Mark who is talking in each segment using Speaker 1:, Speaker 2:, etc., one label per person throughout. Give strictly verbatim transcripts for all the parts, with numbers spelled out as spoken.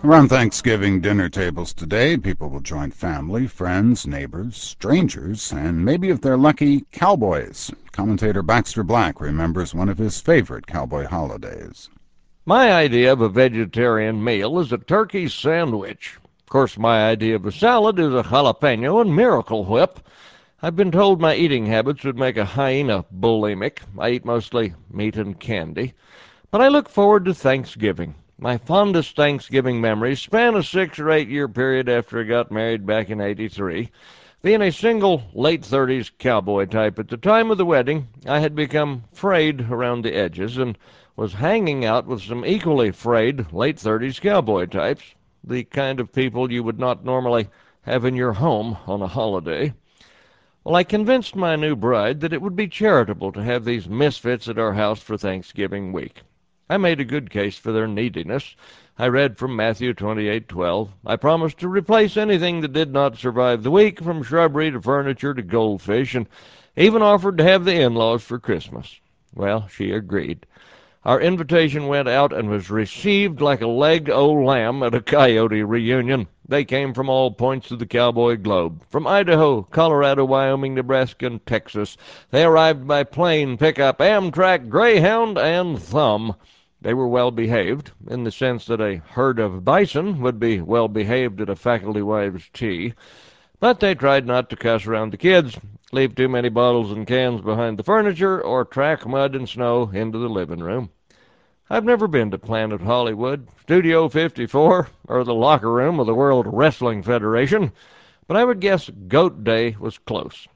Speaker 1: Around Thanksgiving dinner tables today, people will join family, friends, neighbors, strangers, and maybe if they're lucky, cowboys. Commentator Baxter Black remembers one of his favorite cowboy holidays.
Speaker 2: My idea of a vegetarian meal is a turkey sandwich. Of course, my idea of a salad is a jalapeno and Miracle Whip. I've been told my eating habits would make a hyena bulimic. I eat mostly meat and candy. But I look forward to Thanksgiving. My fondest Thanksgiving memories span a six or eight year period after I got married back in eighty-three. Being a single late thirties cowboy type at the time of the wedding, I had become frayed around the edges and was hanging out with some equally frayed late thirties cowboy types, the kind of people you would not normally have in your home on a holiday. Well, I convinced my new bride that it would be charitable to have these misfits at our house for Thanksgiving week. I made a good case for their neediness. I read from Matthew twenty-eight twelve. I promised to replace anything that did not survive the week, from shrubbery to furniture to goldfish, and even offered to have the in-laws for Christmas. Well, she agreed. Our invitation went out and was received like a legged old lamb at a coyote reunion. They came from all points of the cowboy globe, from Idaho, Colorado, Wyoming, Nebraska, and Texas. They arrived by plane, pickup, Amtrak, Greyhound, and Thumb. They were well behaved, in the sense that a herd of bison would be well behaved at a faculty wives' tea. But they tried not to cuss around the kids, leave too many bottles and cans behind the furniture, or track mud and snow into the living room. I've never been to Planet Hollywood, Studio fifty-four, or the locker room of the World Wrestling Federation, but I would guess Goat Day was close.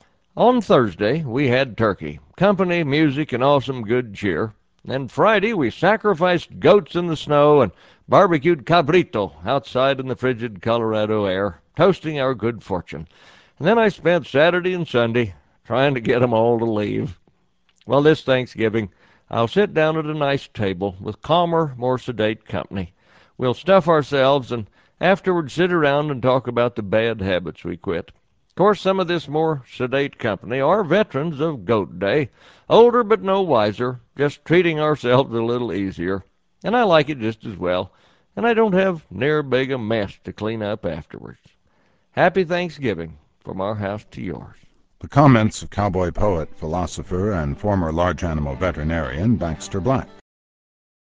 Speaker 2: On Thursday, we had turkey, company, music, and awesome good cheer. And Friday, we sacrificed goats in the snow and barbecued cabrito outside in the frigid Colorado air, toasting our good fortune. And then I spent Saturday and Sunday trying to get 'em all to leave. Well, this Thanksgiving, I'll sit down at a nice table with calmer, more sedate company. We'll stuff ourselves and afterward sit around and talk about the bad habits we quit. Of course, some of this more sedate company are veterans of Goat Day, older but no wiser, just treating ourselves a little easier. And I like it just as well, and I don't have near big a mess to clean up afterwards. Happy Thanksgiving from our house to yours.
Speaker 1: The comments of cowboy poet, philosopher, and former large animal veterinarian Baxter Black.